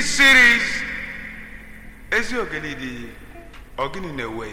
series ezi ogelidi ogini na-ewe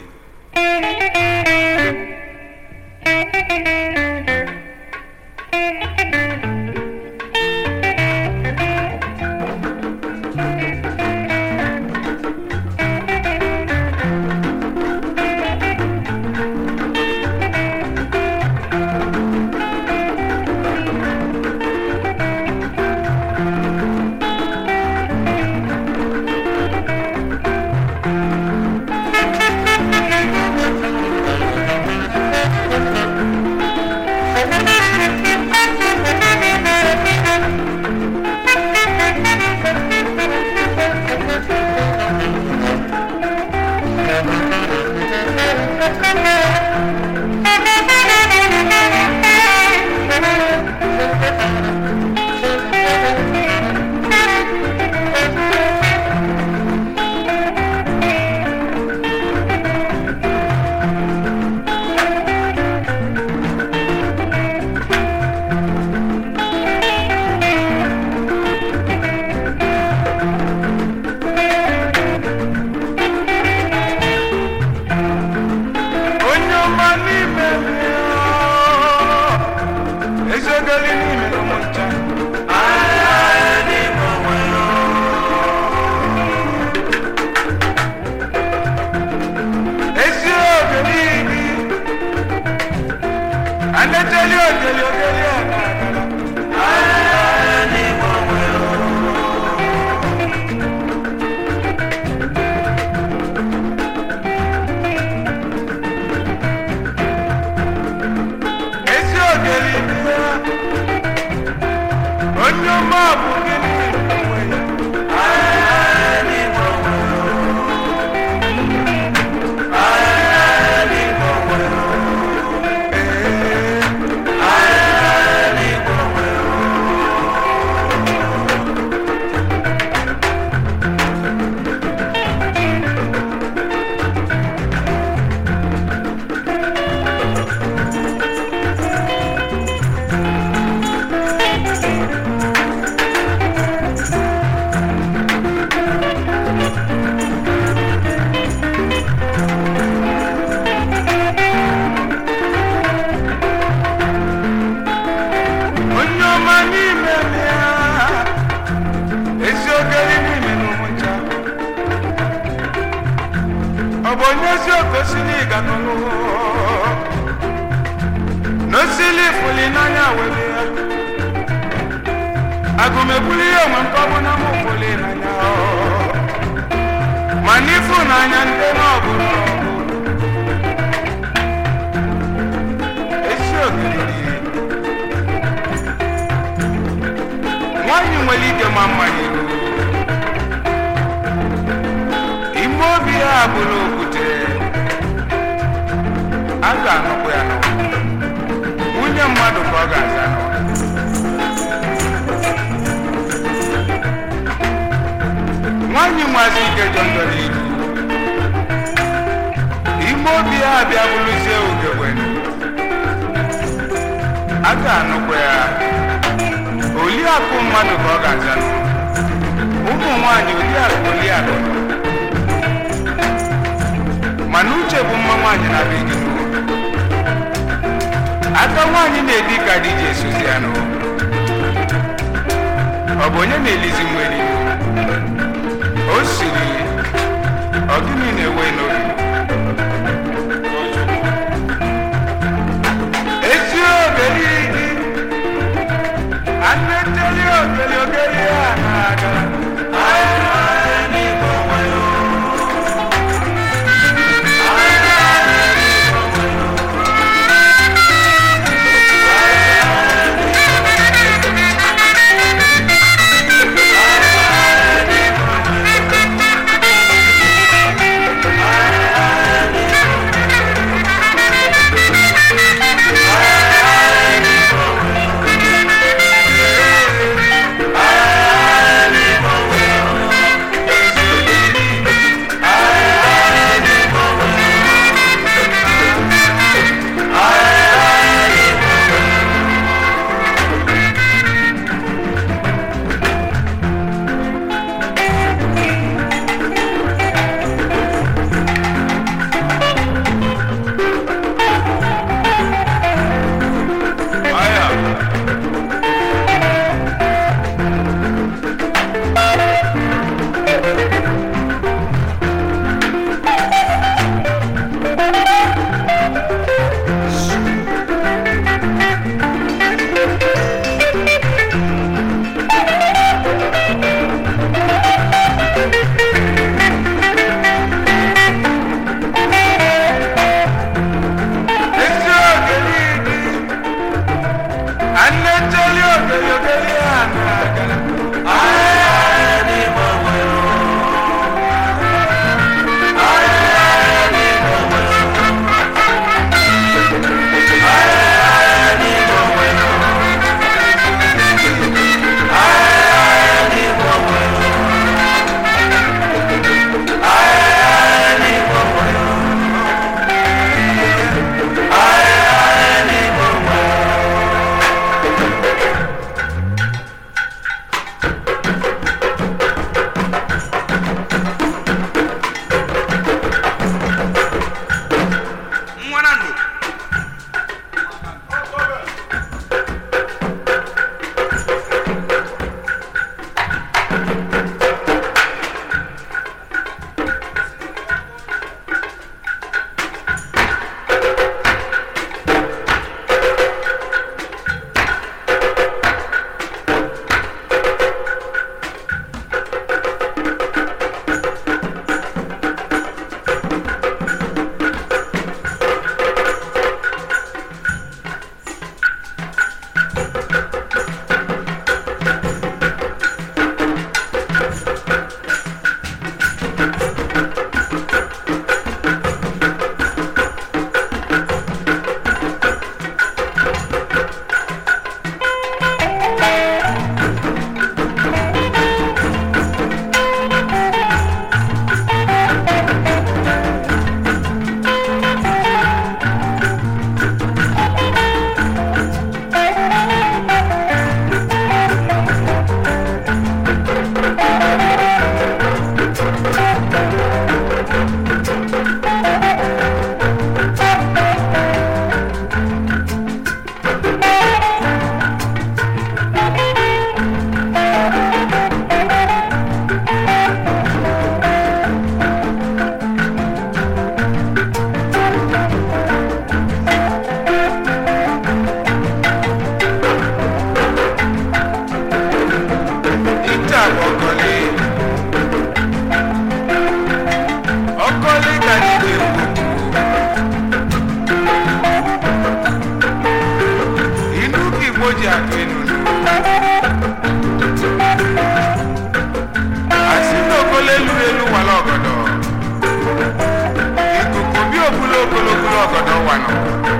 kwano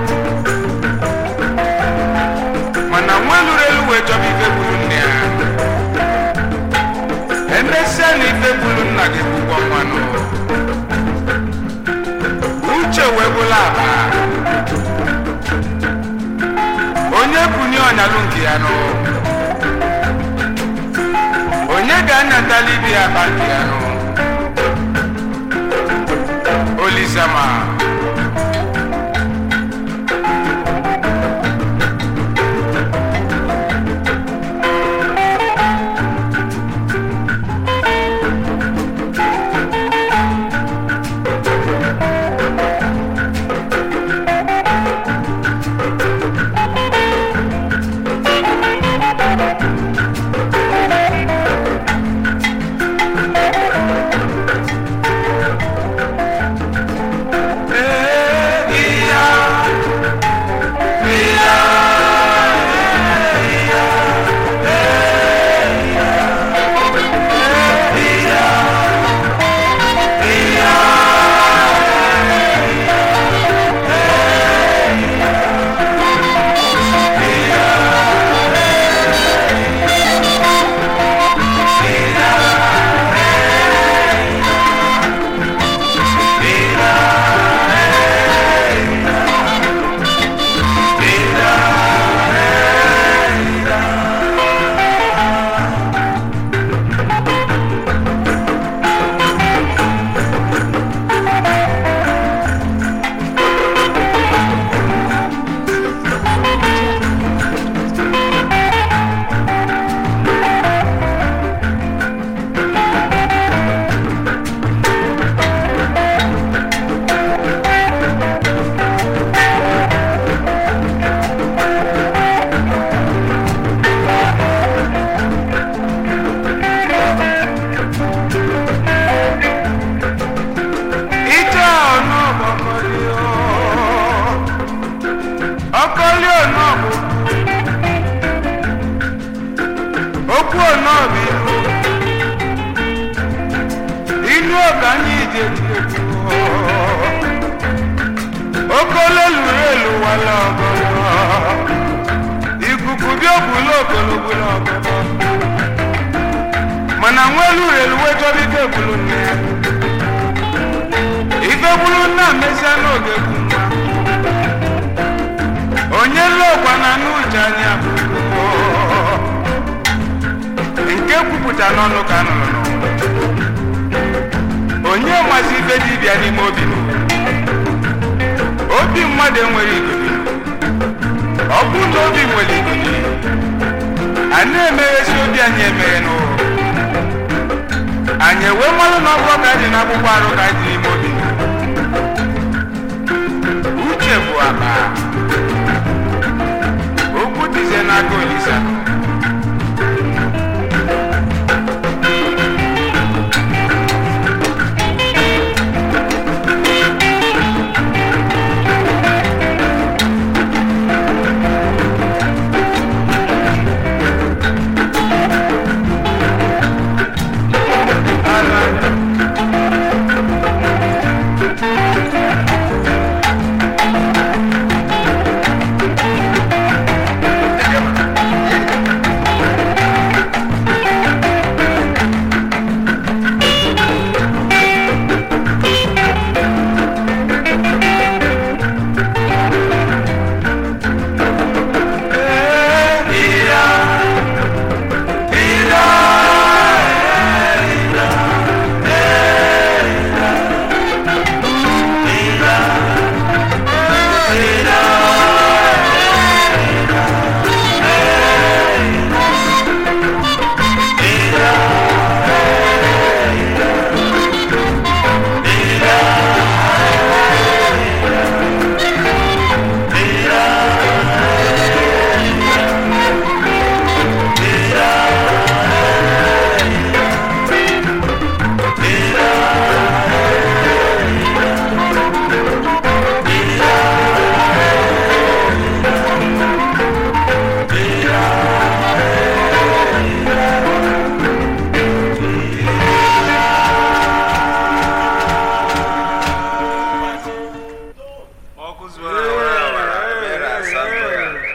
mana nwelu relu we jobi ife bulu nne ya emese na ife bulu nna gị bụkwa mmanụ uche wee bụla aba onye bunye ọnyalụ nke ya nụ onye ga-anyatala ibi ya ba nke ya nụ Olisama mana nwelu relu we jobi ife bulu nne ife bulu nna mesia n'oge bụ nwa onye lokwa na n'uche anya nke kwupụta n'ọnụ ka nụrụ onye mazi ife dibịa n'ime obi mmadụ enwere igodi ọ bụ na obi nwere igodi a na-emeghesi obi anyị emeghe n'ụrụ anyị wee mmalụ na ọbụrụ ka dị n'akwụkwọ arụ ka dị n'ime obi uche bụ akpa okwu dịzie n'aka Olisa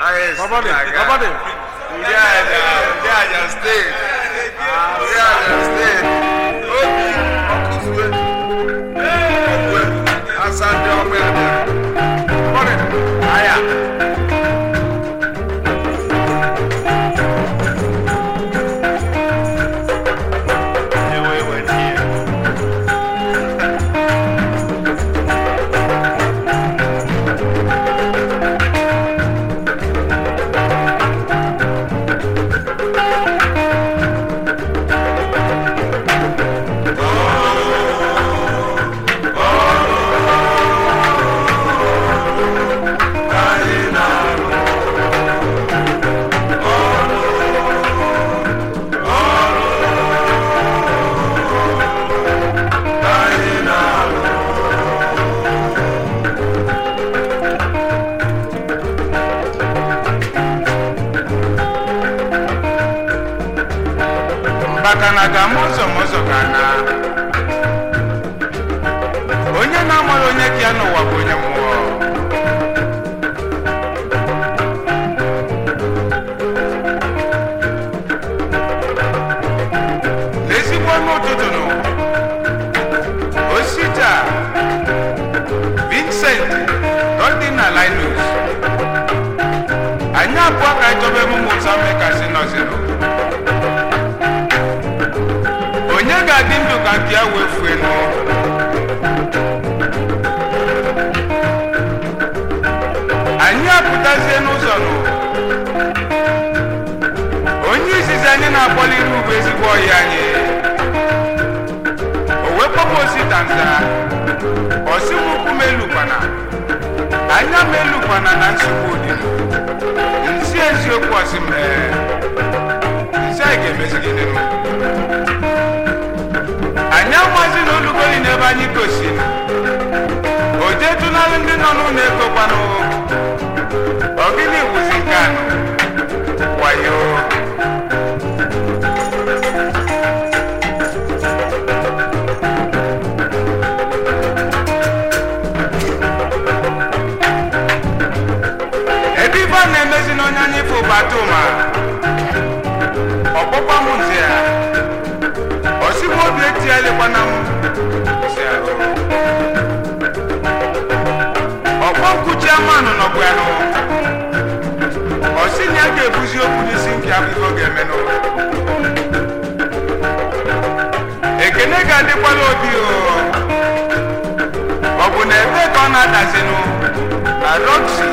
Bakana ga mozo kana onye na-amara onye ka ya n'ụwa bụ onye mmụọ n'ezigbo n'ụtụtụ nụ Osita Vincent Godina Linus anyị abụọ ka chọba emume ụzọ mmekasị nọzinụ onye ga-adị ndụ ka nke ya wee fue nụ anyị apụtazie n'ụzọ nụ onye izizi anyị na-akpọliri ugwu ezigbo ọhịa anyị o wee kpọpụ Osita nza ọsịmụkwụ melukwana anya melukwana na nsogbu dị nsi eziokwu ọsịmee nsi anyị ga-emezigide nụ anyị amazi na olugoli n'ebe anyị gosiri o jetunalụ ndị nọ n'ụlọ ekokwanụ ọgịnị wụzi nke anụ wayo ebe ife a na-emezi n'onye anyị fụ batụma ọkpọkwa m nze ya osigbo obi etinyelekwana m ọkpọ nkuchi amanụ nọbụ ya nụ osi na ya ga-ebuzi okwu n'isi nke akụkọ ga-emenụ ekene ga-adịkwala obi ọ bụ na ebe ka ọ na-adazinụ na Roxy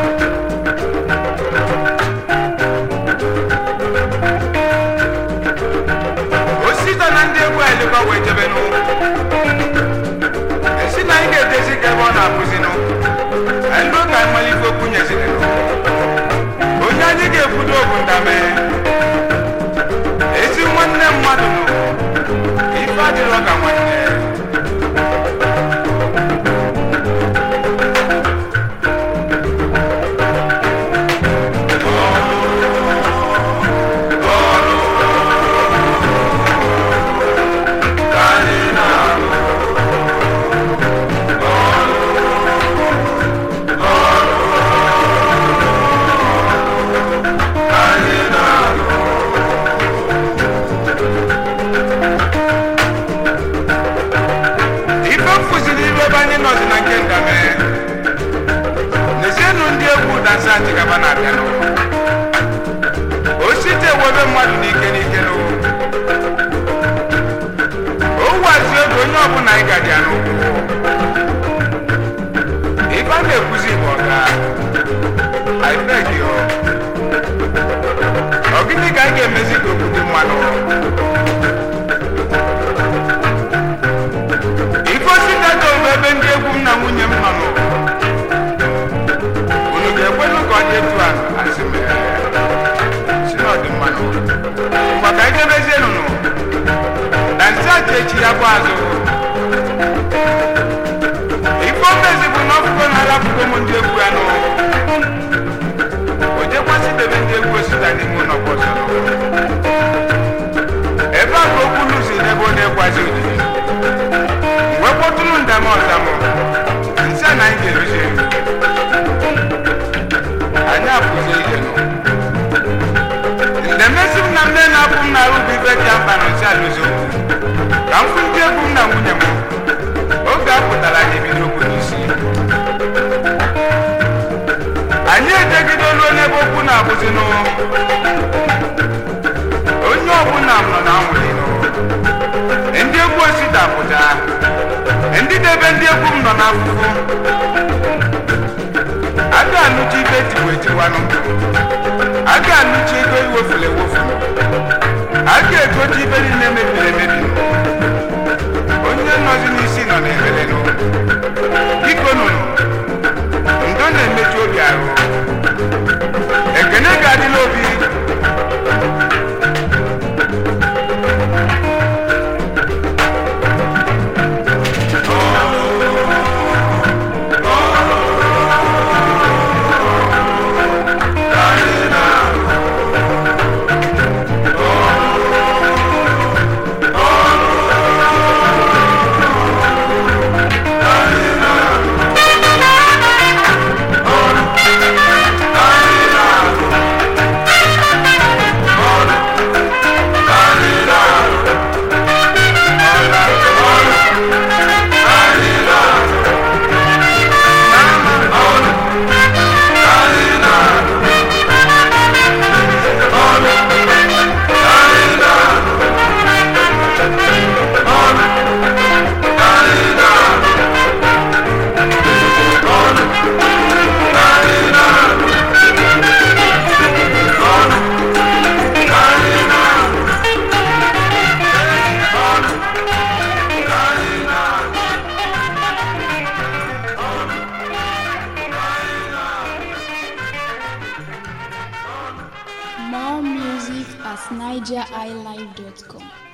Osita na ndị egwu elekwa wee jebenụ esi na anyị ga-edezi ka ebe ọ na-abụzinụ anyị lụọ ka anyị malite okwu nyezinụ onye anyị ga-ebudo bụ ndame ezi nwanne mmadụ nụ ife adịrọ ka nwanne Osita ewebe mmadụ n'ike n'u owazi oge onye ọbụla anyị gadị anụ ife a na-ekwuzi bụ ọga ibegio ọgịnị ka anyị ga-emezi ka obodo mmanụ ife Osita ga-ome ebe ndị egwu m na nwunye m nọ unu ga-ekwelu ka ọ dị etu asị si n'ọdị mmanụ maka anyị debezie nụnụ na nsị aja echi ya bụ azụ ife omezi bụ na ọfụgo na-alapụgo m ndị egwu ya nụ o jekwasị debe ndị egwu Osita n'ime ụlọ ọzọ ebe a ka okwu luzi n'ebe ọ na-ekwazi ojiji mgbe kpọtụrụ ndama ọzamụ nsị a na anyị ga-eruzi anyị apụzi ife dị mkpa n'ozi alụzi okwu ka m fụ ndị egwu m na nwunye m oge a pụtara anyị ebido okwu n'isi anyị ejegidolu n'ebe okwu na-abụzi onye ọbụla m nọ na anwụrụ ndị egwu osi dapụta ndị debe ndị egwu m nọ n'afụfụ a ga-anụchi ibe tiwe tiwanụ a ga-anụchi ego iwefuru ewofu a ga-egochi ibe niile mebiri emebi onye nọzi n'isi nọ na-emelenụ biko nụnụ ndo na-emeju obi ahụ ekene ga-adịla obi More music at nigeriilive.com.